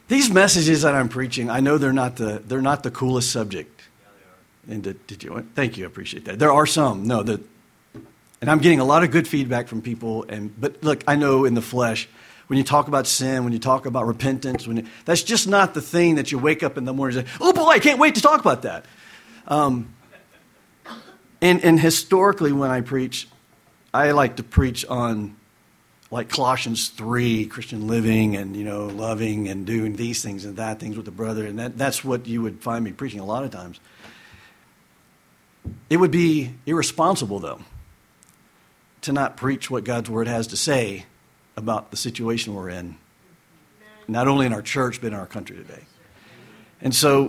These messages that I'm preaching, I know they're not the coolest subject. And did you? Thank you, I appreciate that. There are some, and I'm getting a lot of good feedback from people. But look, I know in the flesh, when you talk about sin, when you talk about repentance, that's just not the thing that you wake up in the morning and say, "Oh boy, I can't wait to talk about that." And historically, when I preach, I like to preach on like Colossians 3, Christian living and, loving and doing these things and that things with the brother. And that's what you would find me preaching a lot of times. It would be irresponsible, though, to not preach what God's word has to say about the situation we're in, not only in our church, but in our country today. And so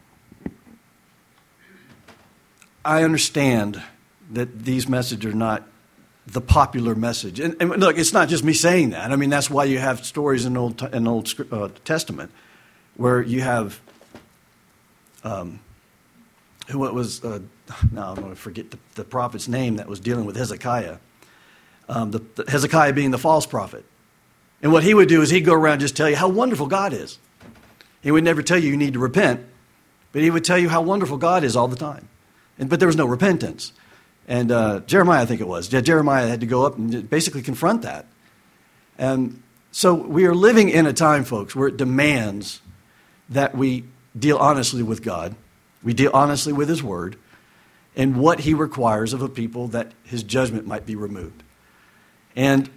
I understand that these messages are not the popular message. And look, it's not just me saying that. I mean, that's why you have stories in the Old Testament where you have, now I'm going to forget the prophet's name that was dealing with Hezekiah. Hezekiah being the false prophet. And what he would do is he'd go around and just tell you how wonderful God is. He would never tell you need to repent, but he would tell you how wonderful God is all the time. But there was no repentance. And Jeremiah, I think it was. Jeremiah had to go up and basically confront that. And so we are living in a time, folks, where it demands that we deal honestly with God. We deal honestly with his word and what he requires of a people that his judgment might be removed. And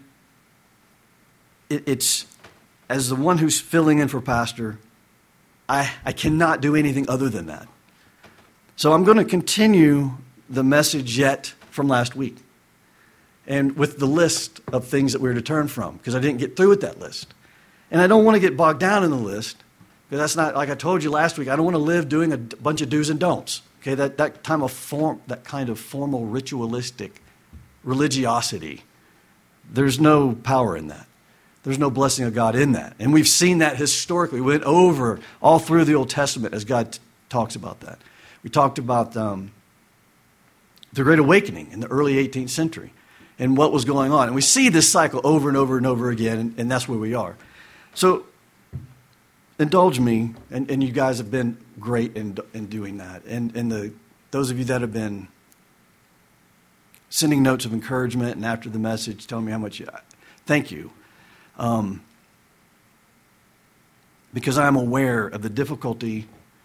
it's, as the one who's filling in for pastor, I cannot do anything other than that. So I'm going to continue the message yet from last week, and with the list of things that we're to turn from, because I didn't get through with that list. And I don't want to get bogged down in the list, because that's not, like I told you last week, I don't want to live doing a bunch of do's and don'ts. Okay, that kind of formal ritualistic religiosity, there's no power in that. There's no blessing of God in that. And we've seen that historically. We went over all through the Old Testament as God talks about that. We talked about the Great Awakening in the early 18th century and what was going on. And we see this cycle over and over and over again, and that's where we are. So indulge me, and you guys have been great in doing that. And those of you that have been sending notes of encouragement and after the message telling me how much thank you. Because I'm aware of the difficulty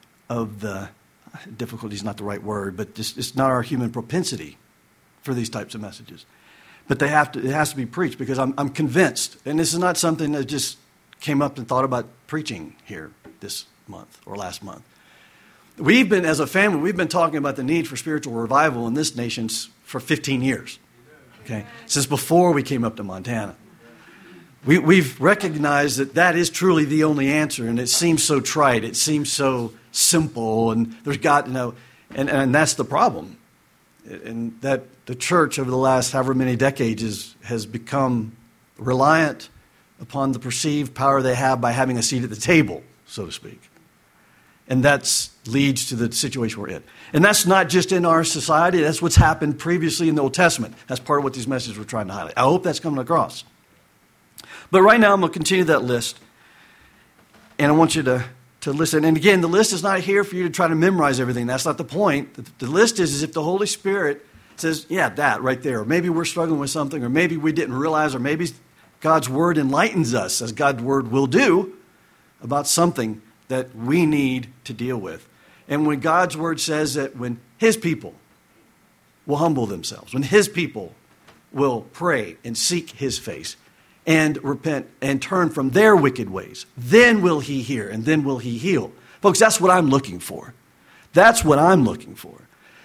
is not the right word, but it's not our human propensity for these types of messages. But it has to be preached, because I'm convinced, and this is not something that just came up and thought about preaching here this month or last month. As a family, we've been talking about the need for spiritual revival in this nation for 15 years. Okay, since before we came up to Montana. We've recognized that is truly the only answer, and it seems so trite, it seems so simple, and there's got and that's the problem, and that the church over the last however many decades has become reliant upon the perceived power they have by having a seat at the table, so to speak, and that leads to the situation we're in. And that's not just in our society; that's what's happened previously in the Old Testament. That's part of what these messages were trying to highlight. I hope that's coming across. But right now, I'm going to continue that list, and I want you to listen. And again, the list is not here for you to try to memorize everything. That's not the point. The list is if the Holy Spirit says, yeah, that right there, or maybe we're struggling with something, or maybe we didn't realize, or maybe God's Word enlightens us, as God's Word will do, about something that we need to deal with. And when God's Word says that when His people will humble themselves, when His people will pray and seek His face, and repent and turn from their wicked ways, then will he hear and then will he heal. Folks, that's what I'm looking for. That's what I'm looking for.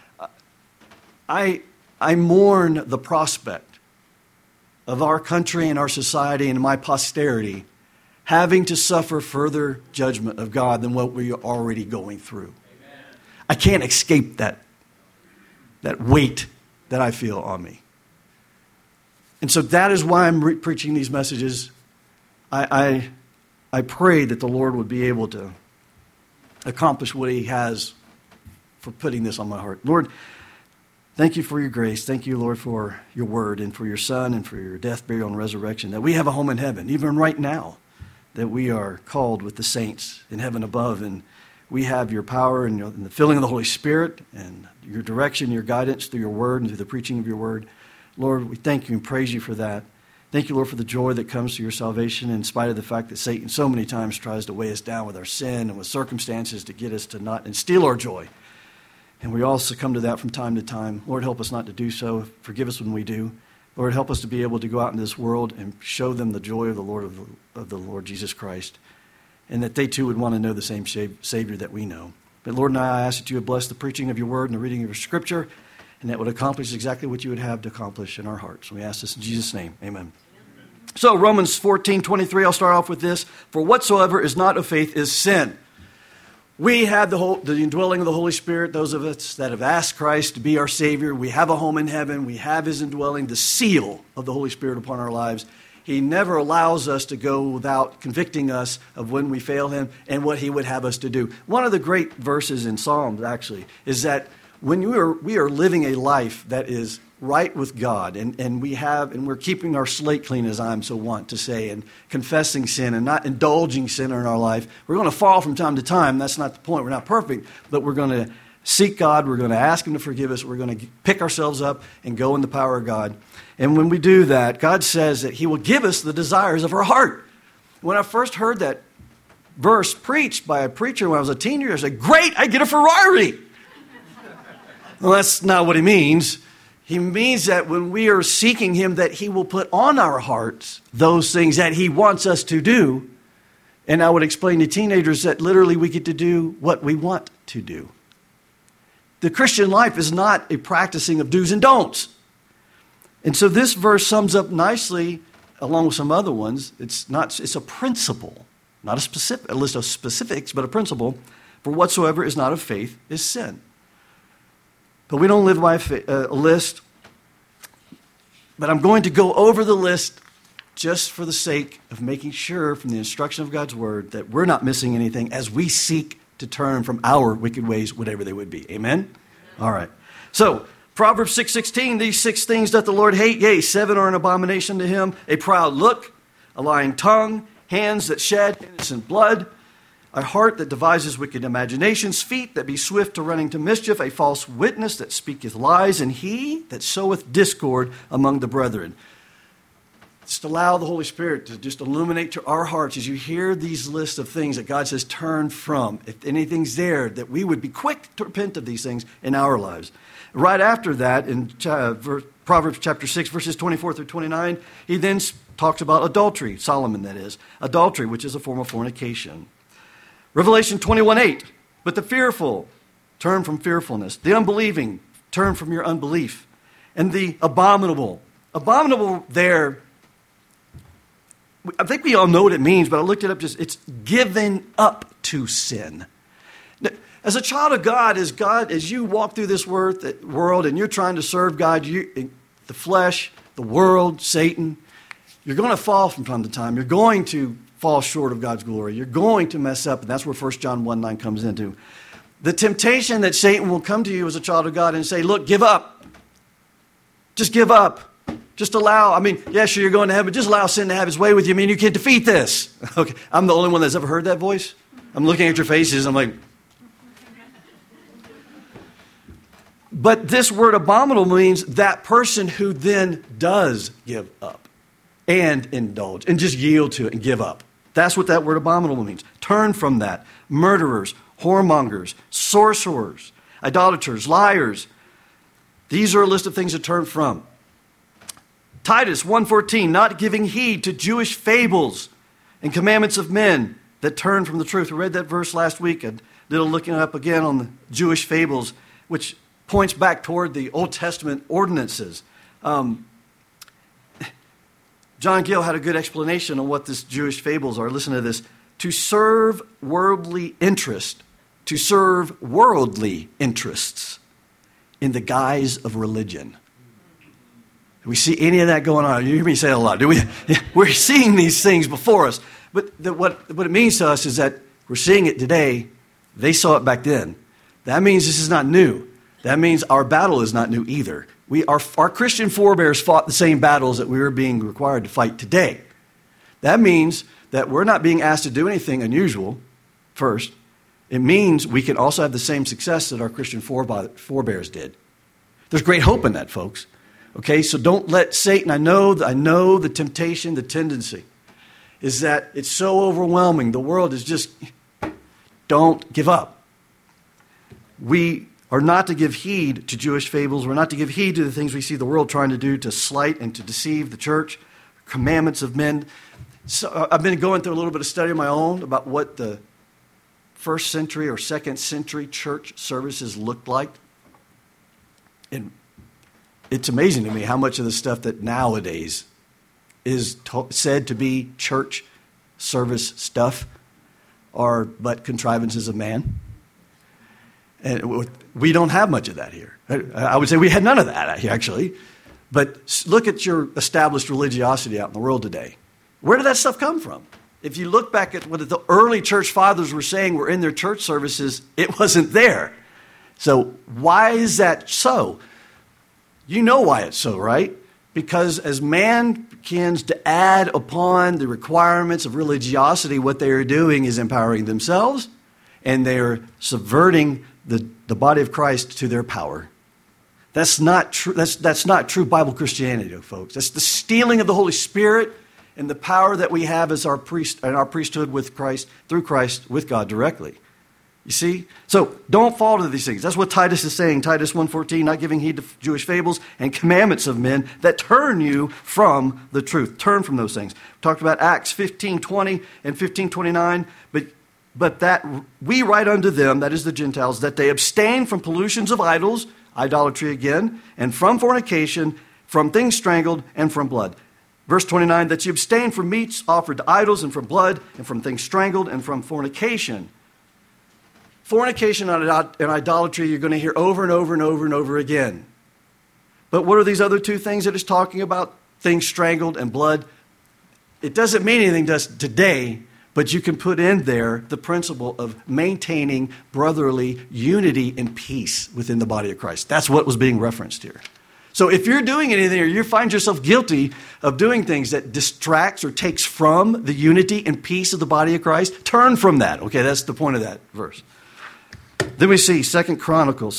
I mourn the prospect of our country and our society and my posterity having to suffer further judgment of God than what we are already going through. Amen. I can't escape that weight that I feel on me. And so that is why I'm preaching these messages. I pray that the Lord would be able to accomplish what He has for putting this on my heart. Lord, thank you for your grace. Thank you, Lord, for your word and for your Son and for your death, burial, and resurrection, that we have a home in heaven, even right now. that we are called with the saints in heaven above, and we have your power and the filling of the Holy Spirit and your direction, your guidance through your word and through the preaching of your word. Lord, we thank you and praise you for that. Thank you, Lord, for the joy that comes through your salvation in spite of the fact that Satan so many times tries to weigh us down with our sin and with circumstances to get us to not and steal our joy. And we all succumb to that from time to time. Lord, help us not to do so. Forgive us when we do. Lord, help us to be able to go out in this world and show them the joy of the Lord Jesus Christ, and that they too would want to know the same Savior that we know. But Lord, now I ask that you would bless the preaching of your word and the reading of your scripture, and that would accomplish exactly what you would have to accomplish in our hearts. We ask this in Jesus' name. Amen. So Romans 14:23, I'll start off with this. For whatsoever is not of faith is sin. We have the indwelling of the Holy Spirit, those of us that have asked Christ to be our Savior. We have a home in heaven. We have his indwelling, the seal of the Holy Spirit upon our lives. He never allows us to go without convicting us of when we fail him and what he would have us to do. One of the great verses in Psalms, actually, is that when we are living a life that is right with God, and we're keeping our slate clean, as I'm so wont to say, and confessing sin and not indulging sin in our life, we're going to fall from time to time. That's not the point. We're not perfect, but we're going to seek God. We're going to ask him to forgive us. We're going to pick ourselves up and go in the power of God. And when we do that, God says that he will give us the desires of our heart. When I first heard that verse preached by a preacher when I was a teenager, I said, great, I get a Ferrari. Well, that's not what he means. He means that when we are seeking him, that he will put on our hearts those things that he wants us to do. And I would explain to teenagers that literally we get to do what we want to do. The Christian life is not a practicing of do's and don'ts. And so this verse sums up nicely, along with some other ones. It's a principle, not a list of specifics, but a principle. For whatsoever is not of faith is sin. But we don't live by a list. But I'm going to go over the list just for the sake of making sure from the instruction of God's word that we're not missing anything as we seek to turn from our wicked ways, whatever they would be. Amen? All right. So, Proverbs 6:16, these 6 things doth the Lord hate, yea, 7 are an abomination to him, a proud look, a lying tongue, hands that shed innocent blood, a heart that devises wicked imaginations, feet that be swift to running to mischief, a false witness that speaketh lies, and he that soweth discord among the brethren. Just allow the Holy Spirit to just illuminate to our hearts as you hear these lists of things that God says turn from. If anything's there, that we would be quick to repent of these things in our lives. Right after that, in Proverbs chapter 6, verses 24 through 29, he then talks about adultery, Solomon that is, adultery, which is a form of fornication. Revelation 21:8, but the fearful turn from fearfulness, the unbelieving turn from your unbelief, and the abominable there, I think we all know what it means, but I looked it up, it's given up to sin. As a child of God, as you walk through this world and you're trying to serve God, the flesh, the world, Satan, you're going to fall from time to time. You're going to fall short of God's glory. You're going to mess up, and that's where 1 John 1:9 comes into. The temptation that Satan will come to you as a child of God and say, look, give up. Just give up. Just allow, yeah, sure, you're going to heaven, just allow sin to have its way with you. You can't defeat this. Okay, I'm the only one that's ever heard that voice. I'm looking at your faces, I'm like. But this word abominable means that person who then does give up and indulge and just yield to it and give up. That's what that word abominable means. Turn from that. Murderers, whoremongers, sorcerers, idolaters, liars. These are a list of things to turn from. Titus 1:14, not giving heed to Jewish fables and commandments of men that turn from the truth. We read that verse last week. I did a looking up again on the Jewish fables, which points back toward the Old Testament ordinances. John Gill had a good explanation on what these Jewish fables are. Listen to this. To serve worldly interests in the guise of religion. Do we see any of that going on? You hear me say it a lot. We're seeing these things before us. But what it means to us is that we're seeing it today. They saw it back then. That means this is not new. That means our battle is not new either. Our Christian forebears fought the same battles that we are being required to fight today. That means that we're not being asked to do anything unusual, first. It means we can also have the same success that our Christian forebears did. There's great hope in that, folks. Okay, so don't let Satan, I know the temptation, the tendency is that it's so overwhelming. The world is just, don't give up. We are not to give heed to Jewish fables. We're not to give heed to the things we see the world trying to do to slight and to deceive the church, commandments of men. So I've been going through a little bit of study of my own about what the first century or second century church services looked like. And it's amazing to me how much of the stuff that nowadays is said to be church service stuff are but contrivances of man. And we don't have much of that here. I would say we had none of that, actually. But look at your established religiosity out in the world today. Where did that stuff come from? If you look back at what the early church fathers were saying were in their church services, it wasn't there. So why is that so? You know why it's so, right? Because as man begins to add upon the requirements of religiosity, what they are doing is empowering themselves, and they are subverting the body of Christ to their power. That's not true. That's not true Bible Christianity, folks. That's the stealing of the Holy Spirit and the power that we have as our priest and our priesthood with Christ, through Christ, with God directly. You see? So don't fall to these things. That's what Titus is saying. Titus 1:14, not giving heed to Jewish fables and commandments of men that turn you from the truth. Turn from those things. We talked about Acts 15:20 and 15:29, but that we write unto them, that is the Gentiles, that they abstain from pollutions of idols, idolatry again, and from fornication, from things strangled, and from blood. Verse 29, that you abstain from meats offered to idols, and from blood, and from things strangled, and from fornication. Fornication and idolatry you're going to hear over and over and over and over again. But what are these other two things that it's talking about? Things strangled and blood. It doesn't mean anything to us today, but you can put in there the principle of maintaining brotherly unity and peace within the body of Christ. That's what was being referenced here. So if you're doing anything or you find yourself guilty of doing things that distracts or takes from the unity and peace of the body of Christ, turn from that. Okay, that's the point of that verse. Then we see 2 Corinthians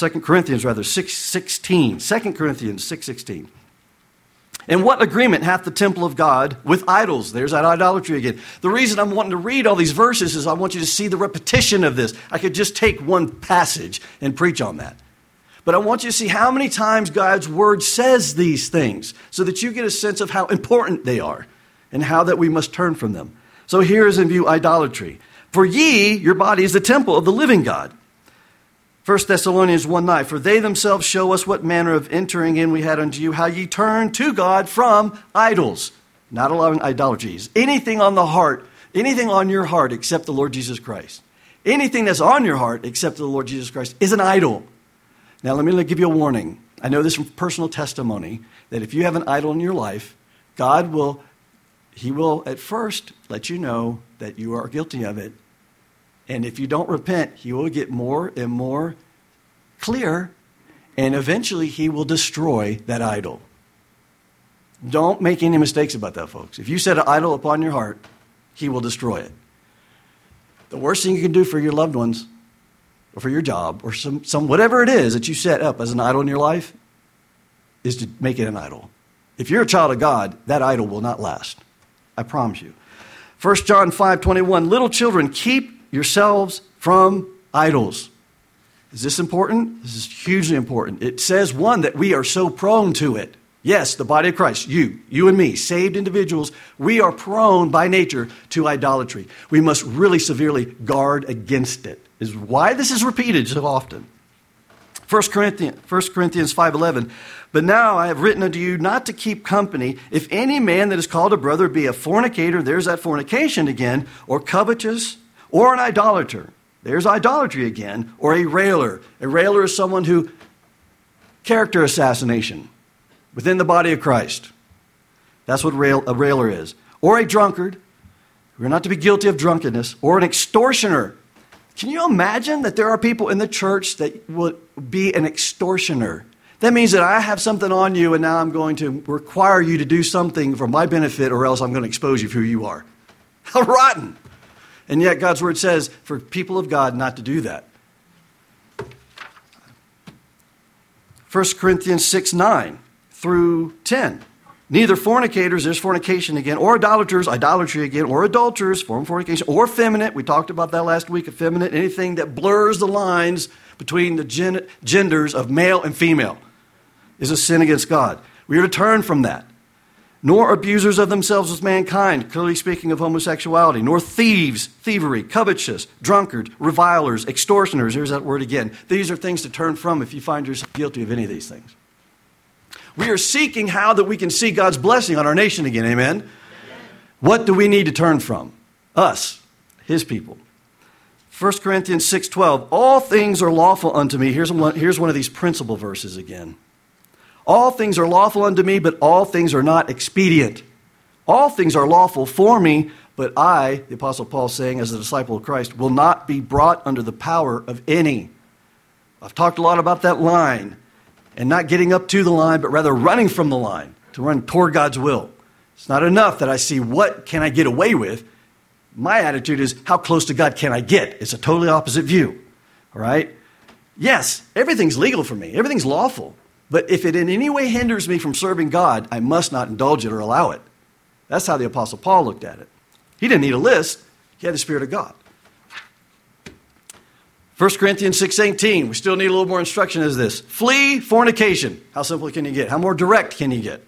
6:16. 2 Corinthians 6:16. And what agreement hath the temple of God with idols? There's that idolatry again. The reason I'm wanting to read all these verses is I want you to see the repetition of this. I could just take one passage and preach on that. But I want you to see how many times God's word says these things so that you get a sense of how important they are and how that we must turn from them. So here is in view idolatry. For ye, your body is the temple of the living God. 1 Thessalonians 1:9, for they themselves show us what manner of entering in we had unto you, how ye turn to God from idols, not allowing idolatries. Anything on the heart, anything on your heart except the Lord Jesus Christ. Anything that's on your heart except the Lord Jesus Christ is an idol. Now let me give you a warning. I know this from personal testimony, that if you have an idol in your life, God will at first let you know that you are guilty of it. And if you don't repent, he will get more and more clear, and eventually he will destroy that idol. Don't make any mistakes about that, folks. If you set an idol upon your heart, he will destroy it. The worst thing you can do for your loved ones, or for your job, or some whatever it is that you set up as an idol in your life, is to make it an idol. If you're a child of God, that idol will not last. I promise you. 1 John 5:21, little children, keep yourselves from idols. Is this important? This is hugely important. It says, one, that we are so prone to it. Yes, the body of Christ, you and me, saved individuals, we are prone by nature to idolatry. We must really severely guard against it. Is why this is repeated so often. 1 Corinthians 5:11, but now I have written unto you not to keep company, if any man that is called a brother be a fornicator, there's that fornication again, or covetous, or an idolater, there's idolatry again, or a railer. A railer is someone who, character assassination within the body of Christ. That's what a railer is. Or a drunkard, we're not to be guilty of drunkenness, or an extortioner. Can you imagine that there are people in the church that would be an extortioner? That means that I have something on you and now I'm going to require you to do something for my benefit or else I'm going to expose you for who you are. How rotten. And yet God's word says for people of God not to do that. 1 Corinthians 6:9 through 10. Neither fornicators, there's fornication again, or idolaters, idolatry again, or adulterers, form of fornication, or effeminate. We talked about that last week, effeminate, anything that blurs the lines between the genders of male and female is a sin against God. We are to turn from that. Nor abusers of themselves with mankind, clearly speaking of homosexuality, nor thieves, thievery, covetous, drunkards, revilers, extortioners. Here's that word again. These are things to turn from if you find yourself guilty of any of these things. We are seeking how that we can see God's blessing on our nation again. Amen? Amen. What do we need to turn from? Us, his people. 1 Corinthians 6:12. All things are lawful unto me. Here's one of these principle verses again. All things are lawful unto me, but all things are not expedient. All things are lawful for me, but I, the Apostle Paul saying as a disciple of Christ, will not be brought under the power of any. I've talked a lot about that line, and not getting up to the line, but rather running from the line, to run toward God's will. It's not enough that I see what can I get away with. My attitude is, how close to God can I get? It's a totally opposite view. All right? Yes, everything's legal for me. Everything's lawful. But if it in any way hinders me from serving God, I must not indulge it or allow it. That's how the Apostle Paul looked at it. He didn't need a list. He had the Spirit of God. 1 Corinthians 6:18. We still need a little more instruction as this. Flee fornication. How simple can you get? How more direct can you get?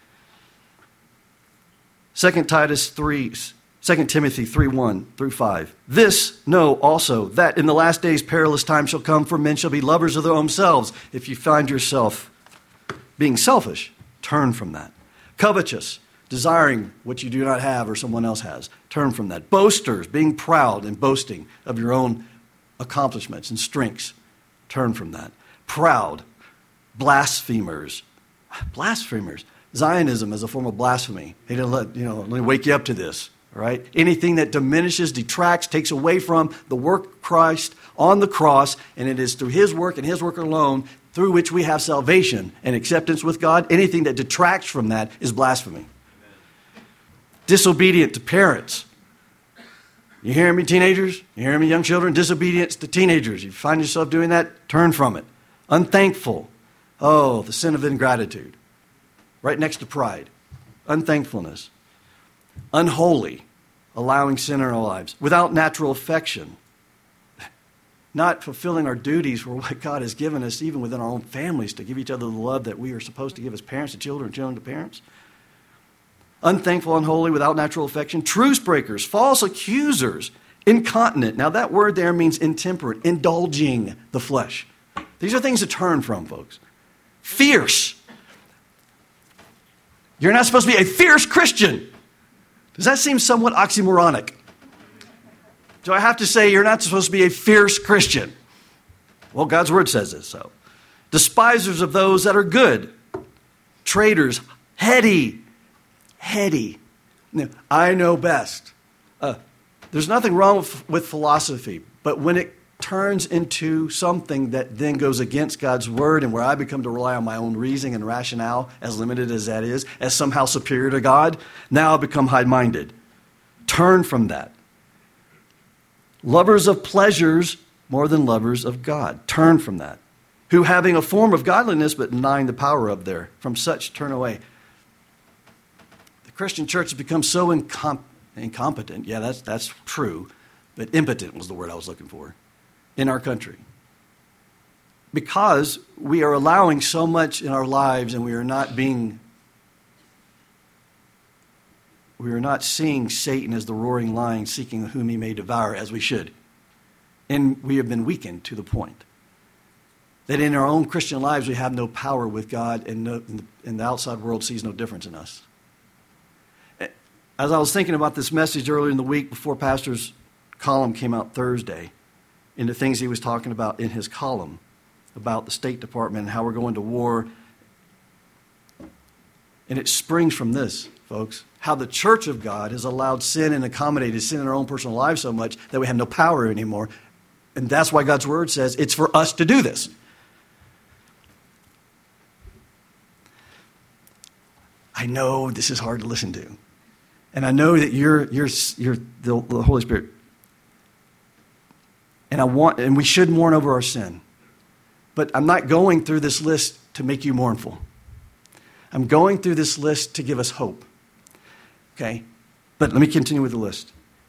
2 Timothy 3:1 through 5. This know also that in the last days perilous times shall come, for men shall be lovers of their own selves. If you find yourself being selfish, turn from that. Covetous, desiring what you do not have or someone else has, turn from that. Boasters, being proud and boasting of your own accomplishments and strengths, turn from that. Proud, blasphemers. Zionism is a form of blasphemy. He didn't let me wake you up to this. All right? Anything that diminishes, detracts, takes away from the work of Christ on the cross, and it is through his work and his work alone through which we have salvation and acceptance with God. Anything that detracts from that is blasphemy. Amen. Disobedient to parents. You hearing me, teenagers? You hearing me, young children? Disobedience to teenagers. You find yourself doing that, turn from it. Unthankful. Oh, the sin of ingratitude. Right next to pride. Unthankfulness. Unholy, allowing sin in our lives. Without natural affection. Not fulfilling our duties for what God has given us, even within our own families, to give each other the love that we are supposed to give as parents to children and children to parents. Unthankful, unholy, without natural affection. Truce breakers, false accusers, incontinent. Now that word there means intemperate, indulging the flesh. These are things to turn from, folks. Fierce. You're not supposed to be a fierce Christian. Does that seem somewhat oxymoronic? Do I have to say you're not supposed to be a fierce Christian? Well, God's word says it so. Despisers of those that are good. Traitors. Heady. I know best. There's nothing wrong with philosophy, but when it turns into something that then goes against God's word and where I become to rely on my own reasoning and rationale, as limited as that is, as somehow superior to God, now I become high-minded. Turn from that. Lovers of pleasures more than lovers of God. Turn from that. Who having a form of godliness but denying the power of there. From such turn away. The Christian church has become so incompetent. Yeah, that's true. But impotent was the word I was looking for. In our country. Because we are allowing so much in our lives and we are not seeing Satan as the roaring lion seeking whom he may devour as we should. And we have been weakened to the point that in our own Christian lives we have no power with God and the outside world sees no difference in us. As I was thinking about this message earlier in the week before Pastor's column came out Thursday, in the things he was talking about in his column about the State Department and how we're going to war. And it springs from this, folks, how the church of God has allowed sin and accommodated sin in our own personal lives so much that we have no power anymore. And that's why God's word says it's for us to do this. I know this is hard to listen to. And I know that you're the Holy Spirit. And we should mourn over our sin. But I'm not going through this list to make you mournful. I'm going through this list to give us hope. Okay? But let me continue with the list.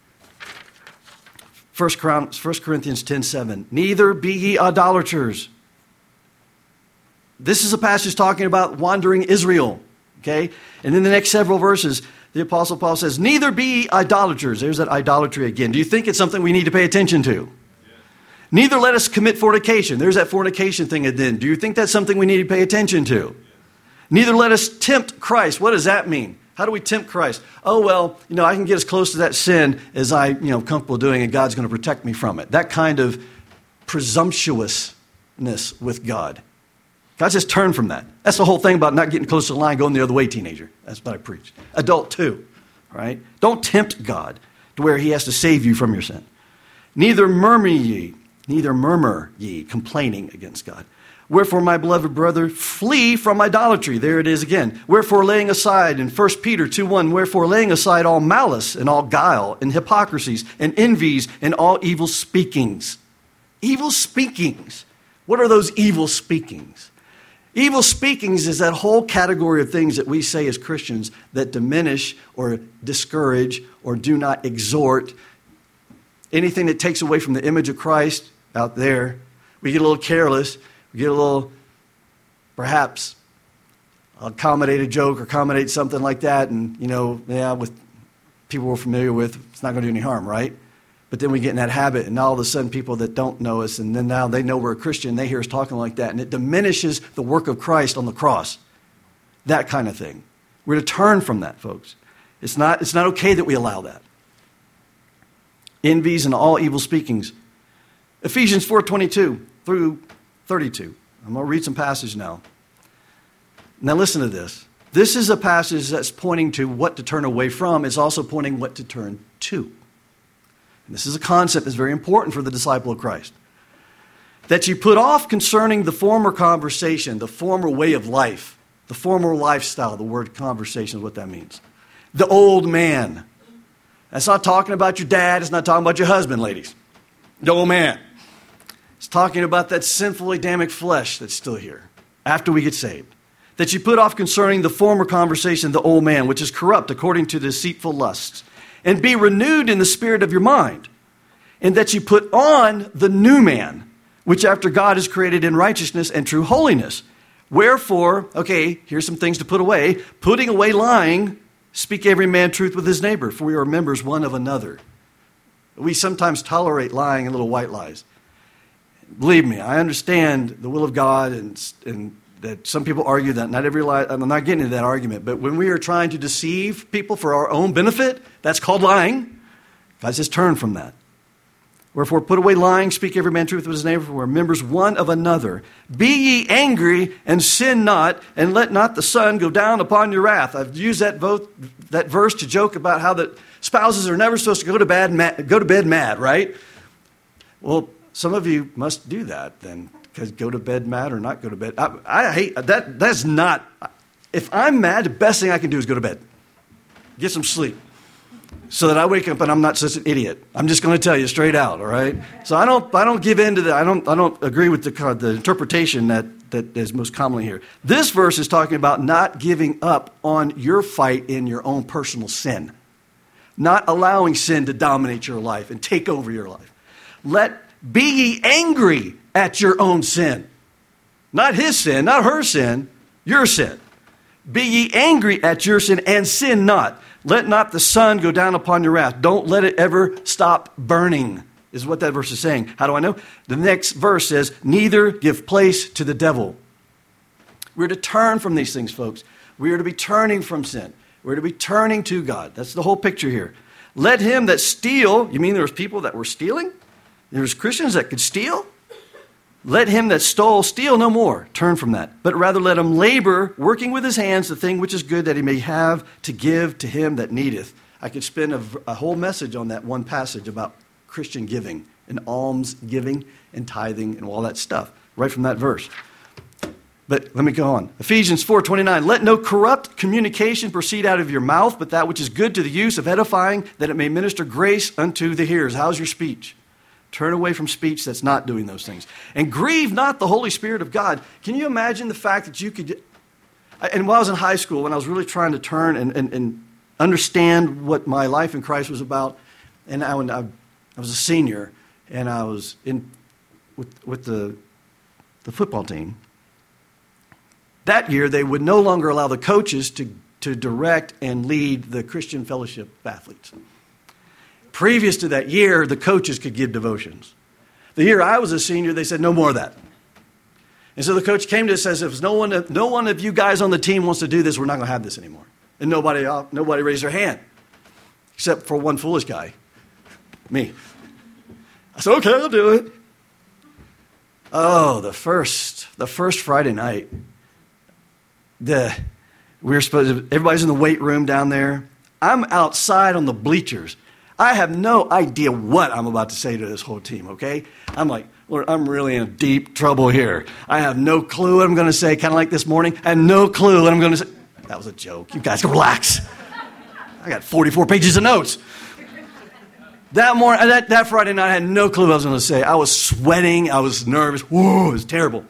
1 Corinthians 10:7. Neither be ye idolaters. This is a passage talking about wandering Israel. Okay? And in the next several verses, the Apostle Paul says, neither be ye idolaters. There's that idolatry again. Do you think it's something we need to pay attention to? Neither let us commit fornication. There's that fornication thing again. Do you think that's something we need to pay attention to? Neither let us tempt Christ. What does that mean? How do we tempt Christ? Oh, well, I can get as close to that sin as I, comfortable doing, and God's going to protect me from it. That kind of presumptuousness with God. God says turn from that. That's the whole thing about not getting close to the line, going the other way, teenager. That's what I preach. Adult too, right? Don't tempt God to where he has to save you from your sin. Neither murmur ye, complaining against God. Wherefore, my beloved brother, flee from idolatry. There it is again. Wherefore, laying aside, in 1 Peter 2:1, wherefore, laying aside all malice and all guile and hypocrisies and envies and all evil speakings. Evil speakings. What are those evil speakings? Evil speakings is that whole category of things that we say as Christians that diminish or discourage or do not exhort. Anything that takes away from the image of Christ out there. We get a little careless. We get a little, perhaps, accommodate a joke or accommodate something like that. And, with people we're familiar with, it's not going to do any harm, right? But then we get in that habit, and all of a sudden people that don't know us, and then now they know we're a Christian, they hear us talking like that, and it diminishes the work of Christ on the cross. That kind of thing. We're to turn from that, folks. It's not okay that we allow that. Envies and all evil speakings. Ephesians 4:22 through 32. I'm going to read some passage now. Now listen to this. This is a passage that's pointing to what to turn away from. It's also pointing what to turn to. And this is a concept that's very important for the disciple of Christ. That you put off concerning the former conversation, the former way of life, the former lifestyle. The word conversation is what that means. The old man. That's not talking about your dad. It's not talking about your husband, ladies. The old man. It's talking about that sinful Adamic flesh that's still here after we get saved. That you put off concerning the former conversation, the old man, which is corrupt according to deceitful lusts. And be renewed in the spirit of your mind. And that you put on the new man, which after God is created in righteousness and true holiness. Wherefore, okay, here's some things to put away. Putting away lying, speak every man truth with his neighbor, for we are members one of another. We sometimes tolerate lying and little white lies. Believe me, I understand the will of God and that some people argue that. Not every lie, I'm not getting into that argument, but when we are trying to deceive people for our own benefit, that's called lying. God says turn from that. Wherefore put away lying, speak every man truth with his neighbor, for we are members one of another. Be ye angry and sin not, and let not the sun go down upon your wrath. I've used that verse to joke about how that spouses are never supposed to go to bed mad, right? Well, some of you must do that then, because go to bed mad or not go to bed. I hate that. That's not. If I'm mad, the best thing I can do is go to bed, get some sleep, so that I wake up and I'm not such an idiot. I'm just going to tell you straight out, all right? So I don't give in to that. I don't agree with the interpretation that is most commonly here. This verse is talking about not giving up on your fight in your own personal sin, not allowing sin to dominate your life and take over your life. Be ye angry at your own sin. Not his sin, not her sin, your sin. Be ye angry at your sin and sin not. Let not the sun go down upon your wrath. Don't let it ever stop burning, is what that verse is saying. How do I know? The next verse says, neither give place to the devil. We're to turn from these things, folks. We are to be turning from sin. We're to be turning to God. That's the whole picture here. Let him that steal, you mean there was people that were stealing? There's Christians that could steal? Let him that stole steal no more. Turn from that. But rather let him labor, working with his hands, the thing which is good, that he may have to give to him that needeth. I could spend a whole message on that one passage about Christian giving and alms giving and tithing and all that stuff, right from that verse. But let me go on. Ephesians 4:29, let no corrupt communication proceed out of your mouth, but that which is good to the use of edifying, that it may minister grace unto the hearers. How's your speech? Turn away from speech that's not doing those things. And grieve not the Holy Spirit of God. Can you imagine the fact that you could... And while I was in high school, when I was really trying to turn and understand what my life in Christ was about, and I was a senior, and I was in with the football team. That year, they would no longer allow the coaches to direct and lead the Christian fellowship athletes. Previous to that year, the coaches could give devotions. The year I was a senior, they said, no more of that. And so the coach came to us and says, if no one of you guys on the team wants to do this, we're not going to have this anymore. And nobody raised their hand, except for one foolish guy, me. I said, okay, I'll do it. Oh, the first Friday night, everybody's in the weight room down there. I'm outside on the bleachers. I have no idea what I'm about to say to this whole team, okay? I'm like, Lord, I'm really in deep trouble here. I have no clue what I'm going to say, kind of like this morning. I have no clue what I'm going to say. That was a joke. You guys can relax. I got 44 pages of notes. That morning, that Friday night, I had no clue what I was going to say. I was sweating. I was nervous. Whoa, it was terrible.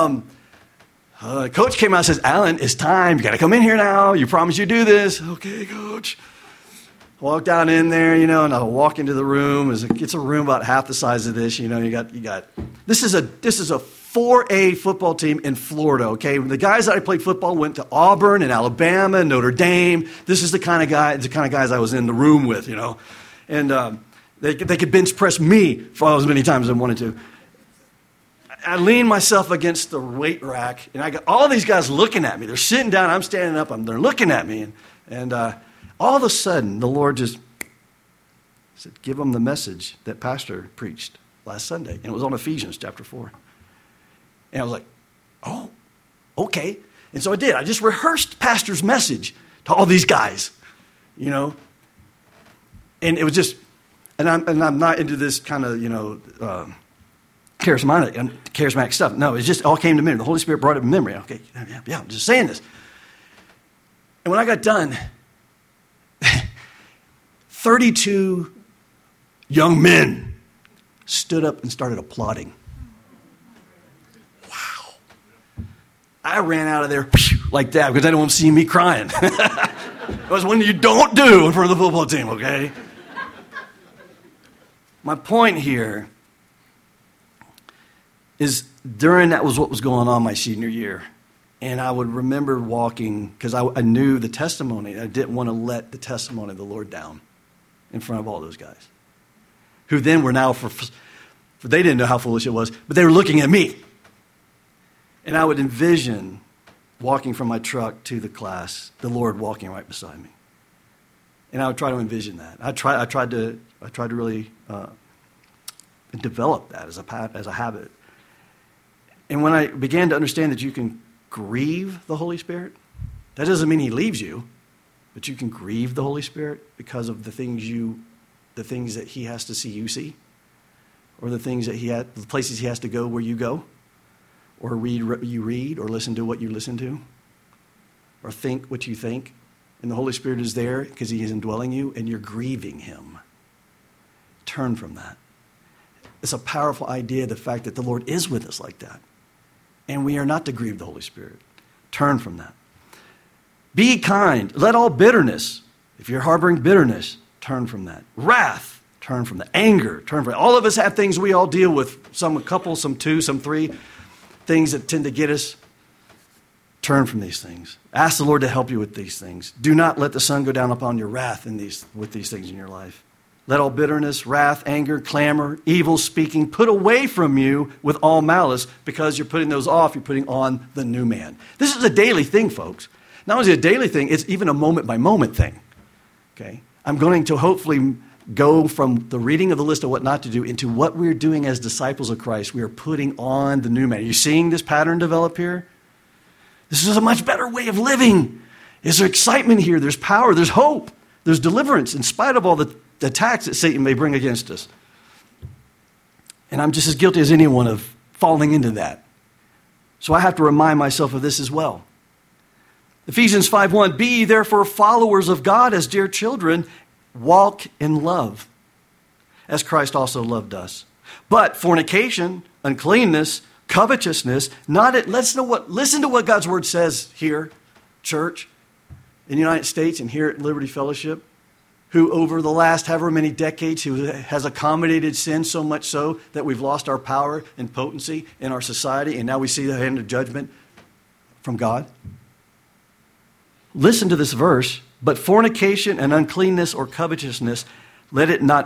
Coach came out and says, Alan, it's time. You got to come in here now. You promised you'd do this. Okay, Coach. Walk down in there, and I walk into the room. It's a room about half the size of this. You got. This is a 4A football team in Florida. Okay, the guys that I played football went to Auburn and Alabama and Notre Dame. This is the kind of guys I was in the room with. And they could bench press me for as many times as I wanted to. I lean myself against the weight rack, and I got all these guys looking at me. They're sitting down. I'm standing up. They're looking at me, and all of a sudden, the Lord just said, give them the message that Pastor preached last Sunday. And it was on Ephesians chapter 4. And I was like, oh, okay. And so I did. I just rehearsed Pastor's message to all these guys, And it was just, and I'm not into this kind of, charismatic stuff. No, it just all came to memory. The Holy Spirit brought it to memory. Okay, yeah, I'm just saying this. And when I got done, 32 young men stood up and started applauding. Wow. I ran out of there like that because they don't want to see me crying. It was one you don't do in front of the football team, okay? My point here is that was what was going on my senior year. And I would remember walking, because I knew the testimony. I didn't want to let the testimony of the Lord down in front of all those guys. Who then were now, they didn't know how foolish it was, but they were looking at me. And I would envision walking from my truck to the class, the Lord walking right beside me. And I would try to envision that. I tried to really develop that as a habit. And when I began to understand that you can grieve the Holy Spirit, that doesn't mean he leaves you, but you can grieve the Holy Spirit because of the things that he has to see you see, or the places he has to go where you go, or read what you read, or listen to what you listen to, or think what you think. And the Holy Spirit is there because he is indwelling you, and you're grieving him. Turn from that. It's a powerful idea, the fact that the Lord is with us like that. And we are not to grieve the Holy Spirit. Turn from that. Be kind. Let all bitterness, if you're harboring bitterness, turn from that. Wrath, turn from that. Anger, turn from that. All of us have things we all deal with. Some a couple, some two, some three. Things that tend to get us. Turn from these things. Ask the Lord to help you with these things. Do not let the sun go down upon your wrath with these things in your life. Let all bitterness, wrath, anger, clamor, evil speaking put away from you with all malice, because you're putting those off, you're putting on the new man. This is a daily thing, folks. Not only is it a daily thing, it's even a moment-by-moment thing. Okay? I'm going to hopefully go from the reading of the list of what not to do into what we're doing as disciples of Christ. We are putting on the new man. Are you seeing this pattern develop here? This is a much better way of living. Is there excitement here? There's power. There's hope. There's deliverance in spite of all the attacks that Satan may bring against us. And I'm just as guilty as anyone of falling into that. So I have to remind myself of this as well. Ephesians 5:1, be ye therefore followers of God as dear children, walk in love, as Christ also loved us. But fornication, uncleanness, covetousness, listen to what God's word says here, church, in the United States and here at Liberty Fellowship, who over the last however many decades who has accommodated sin so much so that we've lost our power and potency in our society, and now we see the hand of judgment from God. Listen to this verse. But fornication and uncleanness or covetousness, let it not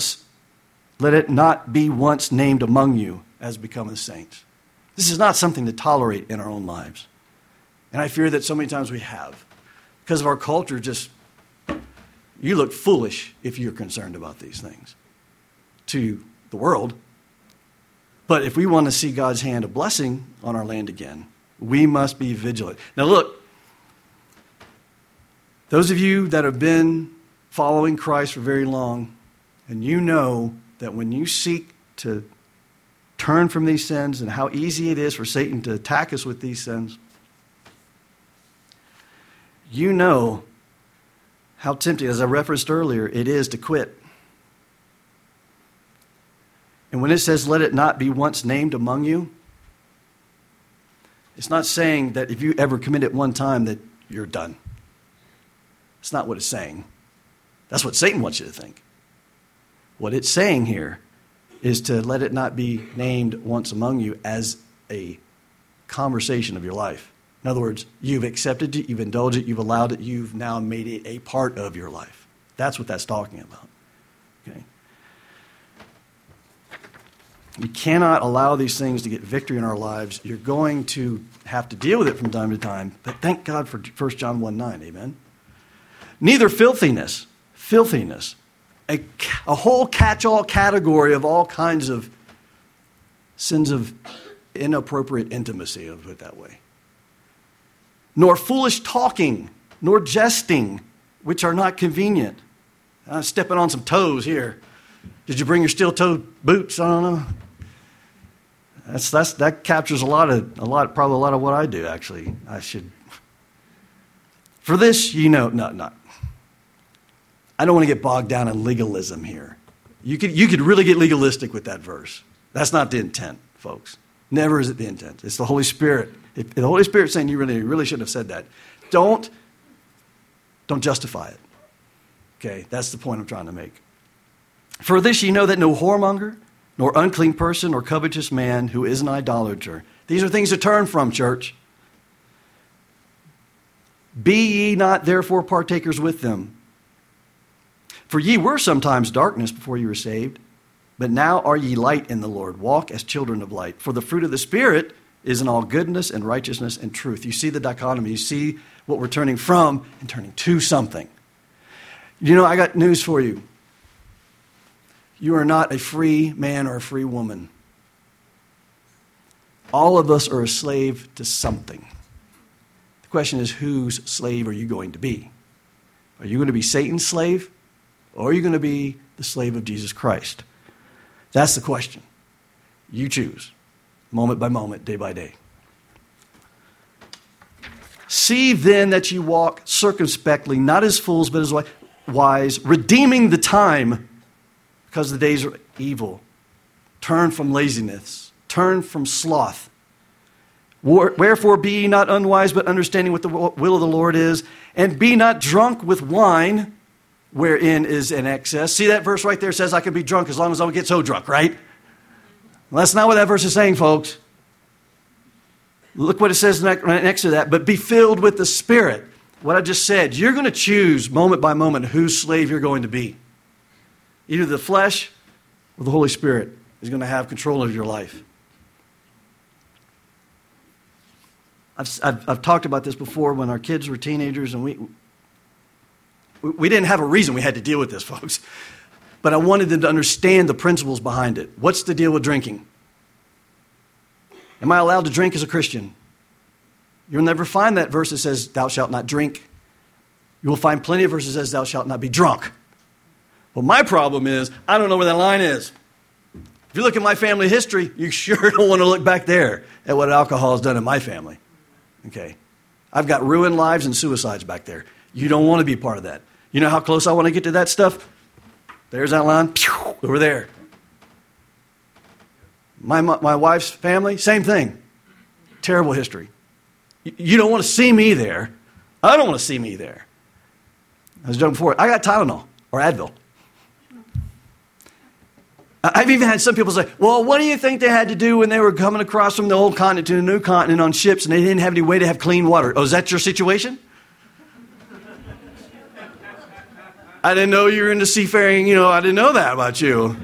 be once named among you as becoming saints. This is not something to tolerate in our own lives. And I fear that so many times we have. Because of our culture, you look foolish if you're concerned about these things to the world. But if we want to see God's hand of blessing on our land again, we must be vigilant. Now look, those of you that have been following Christ for very long, and you know that when you seek to turn from these sins and how easy it is for Satan to attack us with these sins, you know how tempting, as I referenced earlier, it is to quit. And when it says, let it not be once named among you, it's not saying that if you ever commit it one time that you're done. It's not what it's saying. That's what Satan wants you to think. What it's saying here is to let it not be named once among you as a conversation of your life. In other words, you've accepted it, you've indulged it, you've allowed it, you've now made it a part of your life. That's what that's talking about. Okay? We cannot allow these things to get victory in our lives. You're going to have to deal with it from time to time. But thank God for 1 John 1:9, amen? Neither filthiness, a whole catch-all category of all kinds of sins of inappropriate intimacy, I'll put it that way. Nor foolish talking, nor jesting, which are not convenient. I'm stepping on some toes here. Did you bring your steel-toed boots? I don't know. That captures probably a lot of what I do, actually. I should. For this, no. I don't want to get bogged down in legalism here. You could really get legalistic with that verse. That's not the intent, folks. Never is it the intent. It's the Holy Spirit. If the Holy Spirit's saying you really shouldn't have said that, don't justify it. Okay, that's the point I'm trying to make. For this ye know that no whoremonger, nor unclean person, nor covetous man who is an idolater. These are things to turn from, church. Be ye not therefore partakers with them. For ye were sometimes darkness before ye were saved, but now are ye light in the Lord. Walk as children of light. For the fruit of the Spirit is in all goodness and righteousness and truth. You see the dichotomy. You see what we're turning from and turning to something. I got news for you. You are not a free man or a free woman. All of us are a slave to something. The question is, whose slave are you going to be? Are you going to be Satan's slave? Or are you going to be the slave of Jesus Christ? That's the question. You choose, moment by moment, day by day. See then that you walk circumspectly, not as fools, but as wise, redeeming the time, because the days are evil. Turn from laziness. Turn from sloth. Wherefore be ye not unwise, but understanding what the will of the Lord is, and be not drunk with wine, wherein is an excess. See that verse right there says I can be drunk as long as I don't get so drunk, right? Well, that's not what that verse is saying, folks. Look what it says next to that. But be filled with the Spirit. What I just said, you're going to choose moment by moment whose slave you're going to be. Either the flesh or the Holy Spirit is going to have control of your life. I've talked about this before when our kids were teenagers, and we didn't have a reason we had to deal with this, folks. But I wanted them to understand the principles behind it. What's the deal with drinking? Am I allowed to drink as a Christian? You'll never find that verse that says, thou shalt not drink. You will find plenty of verses that says, thou shalt not be drunk. Well, my problem is, I don't know where that line is. If you look at my family history, you sure don't want to look back there at what alcohol has done in my family. Okay? I've got ruined lives and suicides back there. You don't want to be part of that. You know how close I want to get to that stuff? There's that line. Pew, over there. My wife's family, same thing. Terrible history. You don't want to see me there. I don't want to see me there. I was joking before. I got Tylenol or Advil. I've even had some people say, well, what do you think they had to do when they were coming across from the old continent to the new continent on ships and they didn't have any way to have clean water? Oh, is that your situation? I didn't know you were into seafaring. I didn't know that about you.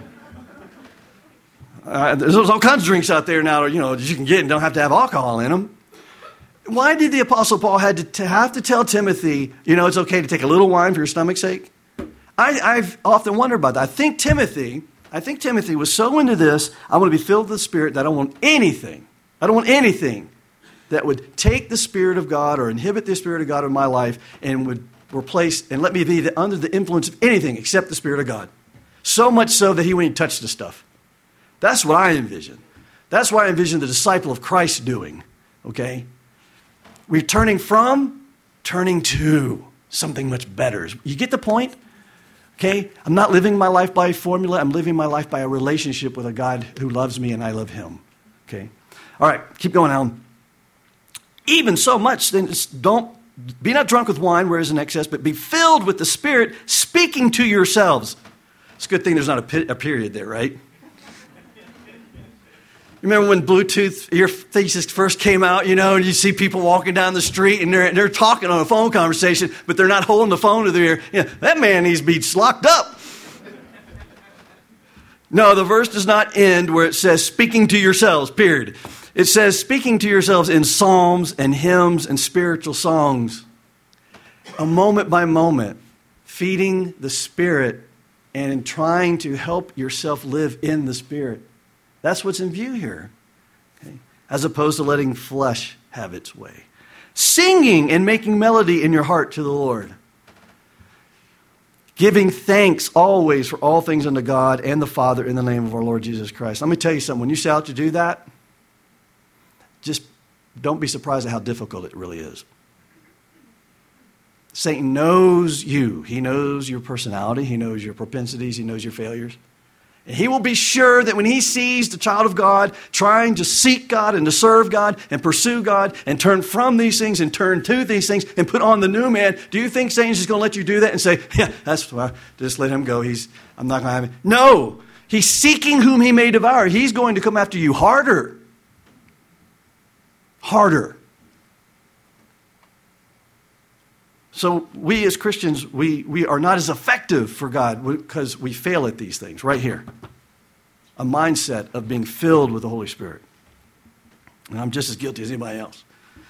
There's all kinds of drinks out there now, that you can get and don't have to have alcohol in them. Why did the Apostle Paul have to tell Timothy, it's okay to take a little wine for your stomach's sake? I've often wondered about that. I think Timothy was so into this, I want to be filled with the Spirit that I don't want anything that would take the Spirit of God or inhibit the Spirit of God in my life and would replace and let me be under the influence of anything except the Spirit of God. So much so that he wouldn't even touch the stuff. That's what I envision. That's what I envision the disciple of Christ doing. Okay? Turning to something much better. You get the point? Okay? I'm not living my life by a formula. I'm living my life by a relationship with a God who loves me and I love him. Okay? All right, keep going on. Even so much, then be not drunk with wine, where is an excess, but be filled with the Spirit, speaking to yourselves. It's a good thing there's not a period there, right? You remember when Bluetooth earpieces first came out, and you see people walking down the street and they're talking on a phone conversation, but they're not holding the phone to their ear. That man needs to be locked up. No, the verse does not end where it says speaking to yourselves, period. It says speaking to yourselves in psalms and hymns and spiritual songs. A moment by moment, feeding the Spirit and trying to help yourself live in the Spirit. That's what's in view here, okay? As opposed to letting flesh have its way. Singing and making melody in your heart to the Lord. Giving thanks always for all things unto God and the Father in the name of our Lord Jesus Christ. Let me tell you something. When you set out to do that, just don't be surprised at how difficult it really is. Satan knows you. He knows your personality. He knows your propensities. He knows your failures. And he will be sure that when he sees the child of God trying to seek God and to serve God and pursue God and turn from these things and turn to these things and put on the new man, do you think Satan's just going to let you do that and say, yeah, that's why, just let him go. I'm not going to have him. No, he's seeking whom he may devour. He's going to come after you harder. Harder. So we as Christians, we are not as effective for God because we fail at these things right here. A mindset of being filled with the Holy Spirit. And I'm just as guilty as anybody else.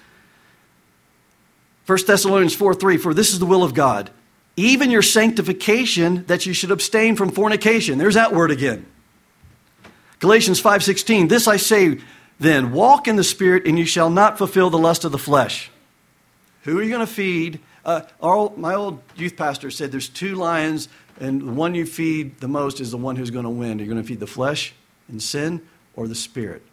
1 Thessalonians 4:3, for this is the will of God, even your sanctification, that you should abstain from fornication. There's that word again. Galatians 5:16, this I say then, walk in the Spirit and you shall not fulfill the lust of the flesh. Who are you going to feed? My old youth pastor said there's two lions, and the one you feed the most is the one who's going to win. You're going to feed the flesh and sin or the Spirit.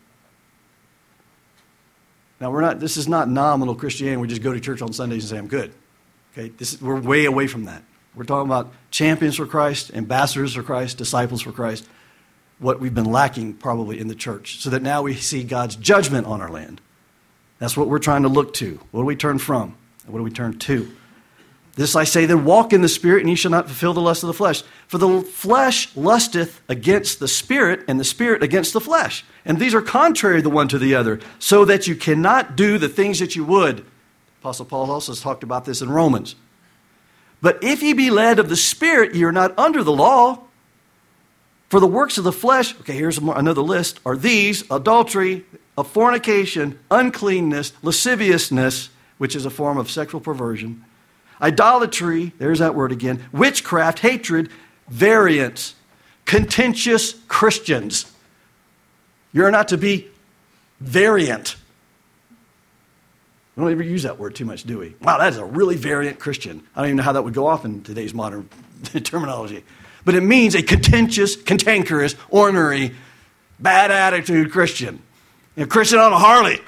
Now, this is not nominal Christianity. We just go to church on Sundays and say, I'm good. Okay, we're way away from that. We're talking about champions for Christ, ambassadors for Christ, disciples for Christ, what we've been lacking probably in the church, so that now we see God's judgment on our land. That's what we're trying to look to. What do we turn from? And what do we turn to? This I say, then walk in the Spirit, and ye shall not fulfill the lust of the flesh. For the flesh lusteth against the Spirit, and the Spirit against the flesh. And these are contrary the one to the other, so that you cannot do the things that you would. Apostle Paul also has talked about this in Romans. But if ye be led of the Spirit, ye are not under the law. For the works of the flesh, okay, here's another list, are these: adultery, fornication, uncleanness, lasciviousness, which is a form of sexual perversion, idolatry, there's that word again, witchcraft, hatred, variance, contentious Christians. You're not to be variant. We don't ever use that word too much, do we? Wow, that is a really variant Christian. I don't even know how that would go off in today's modern terminology. But it means a contentious, cantankerous, ornery, Bad attitude Christian. Christian on a Harley.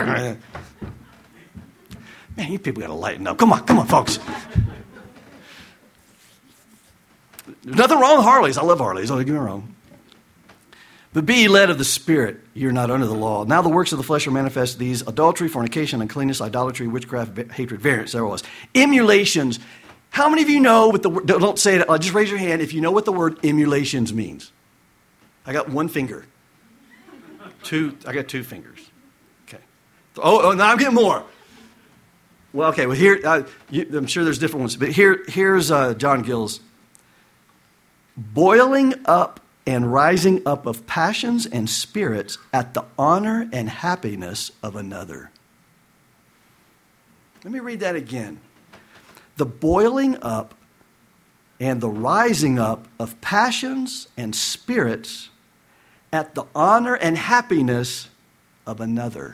Man, you people got to lighten up. Come on, folks. There's nothing wrong with Harleys. I love Harleys. Don't get me wrong. But be ye led of the Spirit. You're not under the law. Now the works of the flesh are manifest. These: adultery, fornication, uncleanness, idolatry, witchcraft, hatred, variance. There was. Emulations. How many of you know what the word, don't say it, just raise your hand if you know what the word emulations means. I got one finger. I got two fingers. Okay. Oh, now I'm getting more. Well, okay. Well, here, I'm sure there's different ones. But here's John Gill's. Boiling up and rising up of passions and spirits at the honor and happiness of another. Let me read that again. The boiling up and the rising up of passions and spirits at the honor and happiness of another.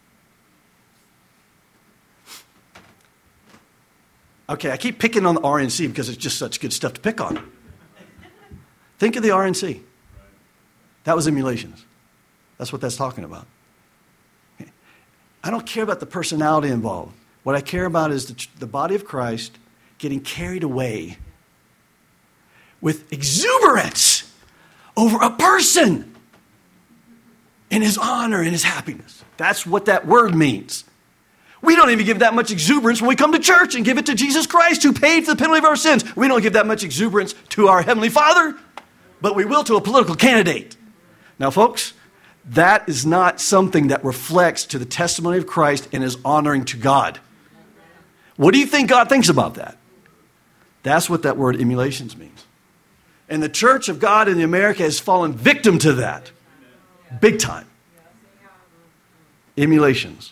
Okay, I keep picking on the RNC because it's just such good stuff to pick on. Think of the RNC. That was emulations. That's what that's talking about. I don't care about the personality involved. What I care about is the body of Christ getting carried away with exuberance over a person in his honor and his happiness. That's what that word means. We don't even give that much exuberance when we come to church and give it to Jesus Christ who paid for the penalty of our sins. We don't give that much exuberance to our Heavenly Father, but we will to a political candidate. Now, folks, that is not something that reflects to the testimony of Christ and is honoring to God. What do you think God thinks about that? That's what that word emulations means. And the church of God in America has fallen victim to that. Big time. Emulations.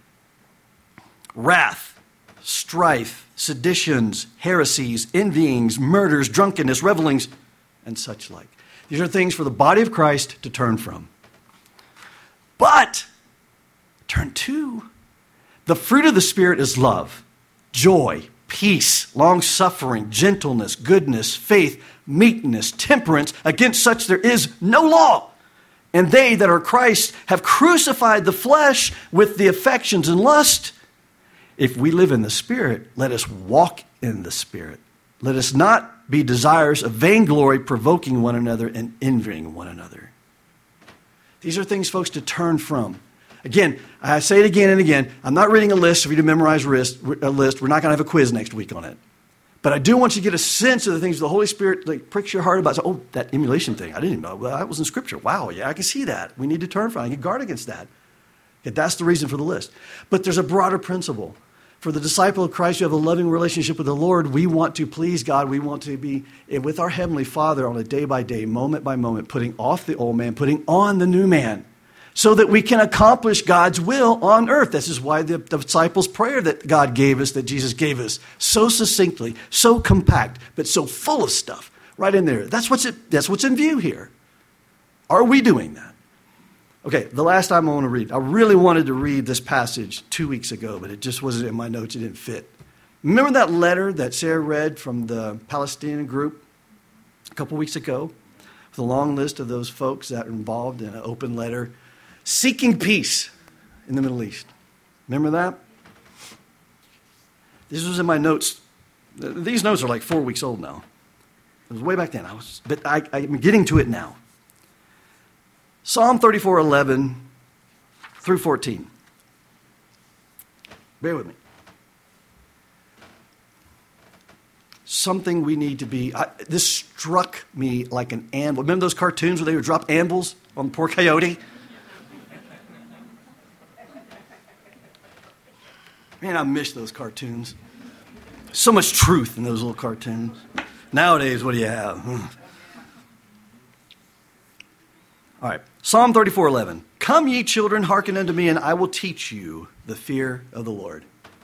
Wrath, strife, seditions, heresies, envyings, murders, drunkenness, revelings, and such like. These are things for the body of Christ to turn from. But, turn to, the fruit of the Spirit is love, joy, peace, long-suffering, gentleness, goodness, faith, meekness, temperance. Against such there is no law. And they that are Christ have crucified the flesh with the affections and lust. If we live in the Spirit, let us walk in the Spirit. Let us not be desirous of vainglory, provoking one another and envying one another. These are things, folks, to turn from. Again, I say it again and again. I'm not reading a list for you to memorize a list. We're not going to have a quiz next week on it. But I do want you to get a sense of the things the Holy Spirit pricks your heart about. So, oh, that emulation thing. I didn't even know. Well, that was in Scripture. Wow, yeah, I can see that. We need to turn from it. I can guard against that. Okay, that's the reason for the list. But there's a broader principle. For the disciple of Christ who have a loving relationship with the Lord, we want to please God. We want to be with our Heavenly Father on a day-by-day, moment by moment, putting off the old man, putting on the new man, so that we can accomplish God's will on earth. This is why the disciples' prayer that God gave us, that Jesus gave us, so succinctly, so compact, but so full of stuff, right in there. That's what's in view here. Are we doing that? Okay, the last time I want to read. I really wanted to read this passage 2 weeks ago, but it just wasn't in my notes. It didn't fit. Remember that letter that Sarah read from the Palestinian group a couple weeks ago? With a long list of those folks that are involved in an open letter seeking peace in the Middle East. Remember that? This was in my notes. These notes are like 4 weeks old now. It was way back then. But I'm getting to it now. Psalm 34:11 through 14. Bear with me. Something we need to be. This struck me like an anvil. Remember those cartoons where they would drop anvils on poor Coyote? Man, I miss those cartoons. So much truth in those little cartoons. Nowadays, what do you have? All right, Psalm 34:11. Come, ye children, hearken unto me, and I will teach you the fear of the Lord.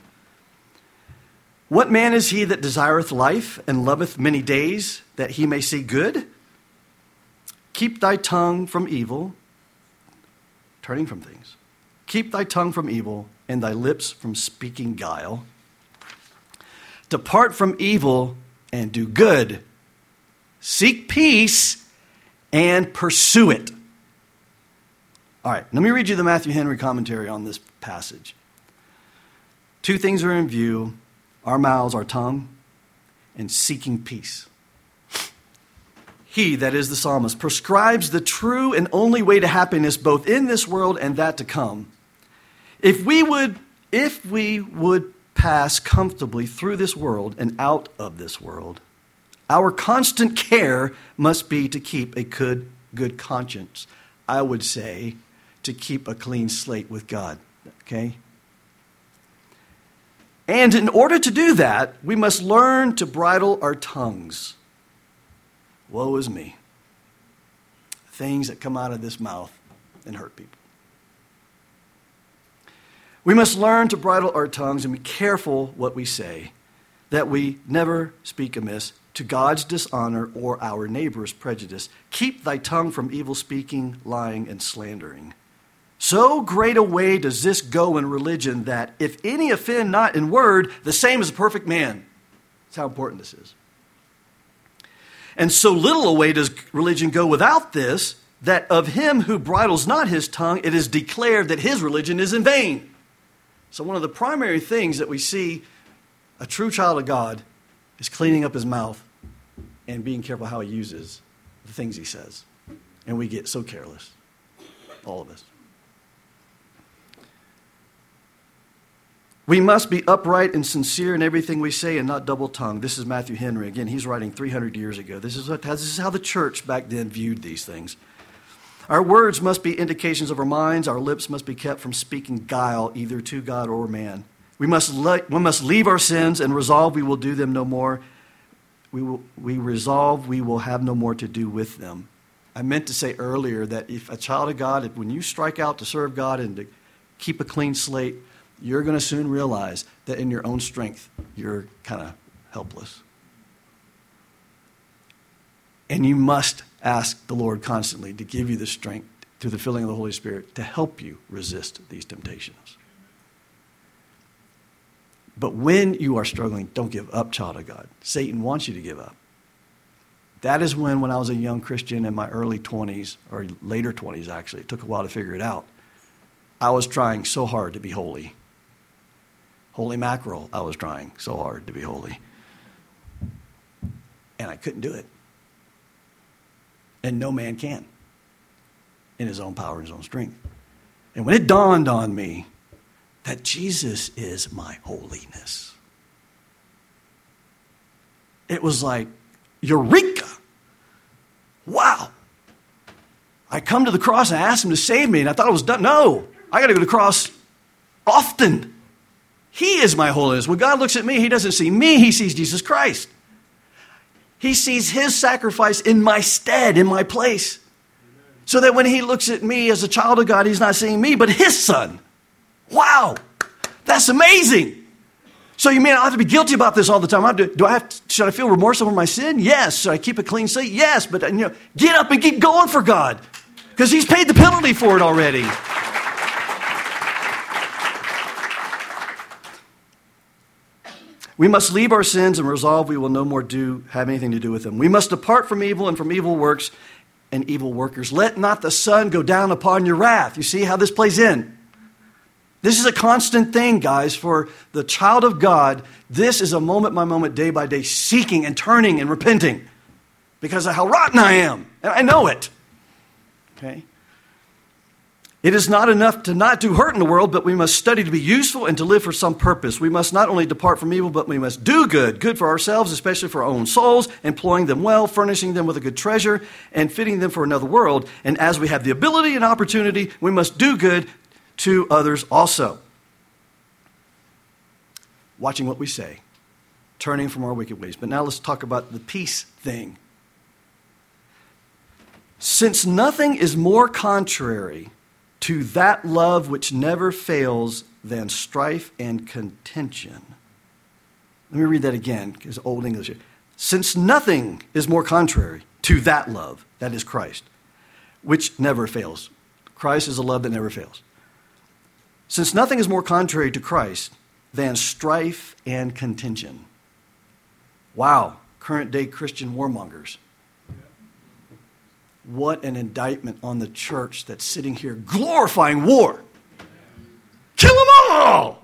What man is he that desireth life and loveth many days, that he may see good? Keep thy tongue from evil, turning from things. Keep thy tongue from evil, and thy lips from speaking guile. Depart from evil and do good. Seek peace and pursue it. All right, let me read you the Matthew Henry commentary on this passage. Two things are in view: our mouths, our tongue, and seeking peace. He, that is the psalmist, prescribes the true and only way to happiness both in this world and that to come. If we would pass comfortably through this world and out of this world, our constant care must be to keep a good conscience. I would say to keep a clean slate with God, okay? And in order to do that, we must learn to bridle our tongues. Woe is me. Things that come out of this mouth and hurt people. We must learn to bridle our tongues and be careful what we say, that we never speak amiss to God's dishonor or our neighbor's prejudice. Keep thy tongue from evil speaking, lying, and slandering. So great a way does this go in religion that if any offend not in word, the same as a perfect man. That's how important this is. And so little a way does religion go without this, that of him who bridles not his tongue, it is declared that his religion is in vain. So one of the primary things that we see a true child of God is cleaning up his mouth and being careful how he uses the things he says. And we get so careless, all of us. We must be upright and sincere in everything we say and not double-tongued. This is Matthew Henry. Again, he's writing 300 years ago. This is how the church back then viewed these things. Our words must be indications of our minds. Our lips must be kept from speaking guile either to God or man. We must leave our sins and resolve we will do them no more. We resolve we will have no more to do with them. I meant to say earlier that if a child of God, when you strike out to serve God and to keep a clean slate, you're going to soon realize that in your own strength, you're kind of helpless. And you must ask the Lord constantly to give you the strength through the filling of the Holy Spirit to help you resist these temptations. But when you are struggling, don't give up, child of God. Satan wants you to give up. That is when I was a young Christian in my early 20s, or later 20s actually, it took a while to figure it out, I was trying so hard to be holy. Holy mackerel, I was trying so hard to be holy. And I couldn't do it. And no man can in his own power and his own strength. And when it dawned on me that Jesus is my holiness, it was like, eureka! Wow! I come to the cross and I asked him to save me, and I thought it was done. No, I got to go to the cross often. He is my holiness. When God looks at me, he doesn't see me, he sees Jesus Christ. He sees his sacrifice in my stead, in my place. So that when he looks at me as a child of God, he's not seeing me, but his son. Wow, that's amazing. So you mean I have to be guilty about this all the time? Should I feel remorse over my sin? Yes. Should I keep a clean slate? Yes. But get up and keep going for God, because he's paid the penalty for it already. We must leave our sins and resolve we will no more have anything to do with them. We must depart from evil and from evil works and evil workers. Let not the sun go down upon your wrath. You see how this plays in? This is a constant thing, guys, for the child of God. This is a moment by moment, day by day, seeking and turning and repenting because of how rotten I am. And I know it. Okay? It is not enough to not do hurt in the world, but we must study to be useful and to live for some purpose. We must not only depart from evil, but we must do good for ourselves, especially for our own souls, employing them well, furnishing them with a good treasure, and fitting them for another world. And as we have the ability and opportunity, we must do good to others also. Watching what we say, turning from our wicked ways. But now let's talk about the peace thing. Since nothing is more contrary to that love which never fails than strife and contention. Let me read that again, because Old English. Since nothing is more contrary to that love, that is Christ, which never fails. Christ is a love that never fails. Since nothing is more contrary to Christ than strife and contention. Wow, current day Christian warmongers. What an indictment on the church that's sitting here glorifying war. Kill them all!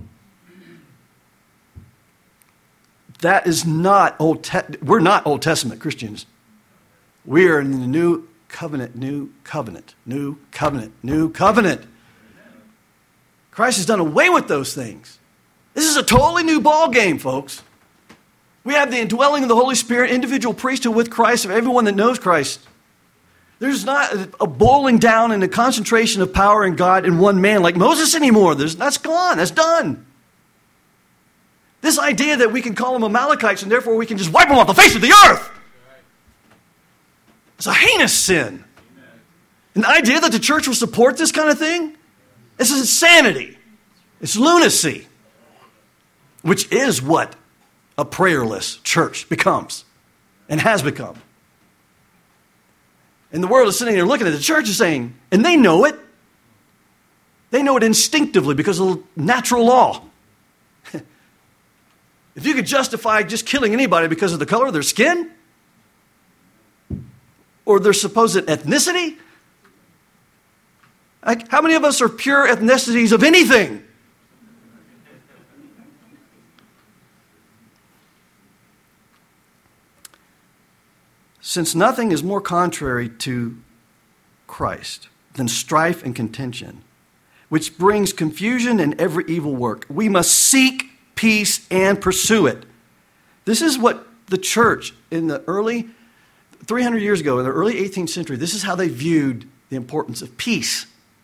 That is not we're not Old Testament Christians. We are in the new covenant, new covenant, new covenant, new covenant. Christ has done away with those things. This is a totally new ball game, folks. We have the indwelling of the Holy Spirit, individual priesthood with Christ of everyone that knows Christ. There's not a boiling down and a concentration of power in God in one man like Moses anymore. That's gone. That's done. This idea that we can call them Amalekites and therefore we can just wipe them off the face of the earth. It's a heinous sin. And the idea that the church will support this kind of thing, this is insanity. It's lunacy. Which is what a prayerless church becomes and has become. And the world is sitting there looking at the church and saying, and they know it. They know it instinctively because of natural law. If you could justify just killing anybody because of the color of their skin or their supposed ethnicity, like, how many of us are pure ethnicities of anything? Since nothing is more contrary to Christ than strife and contention, which brings confusion and every evil work, we must seek peace and pursue it. This is what the church in the early, 300 years ago, in the early 18th century, this is how they viewed the importance of peace.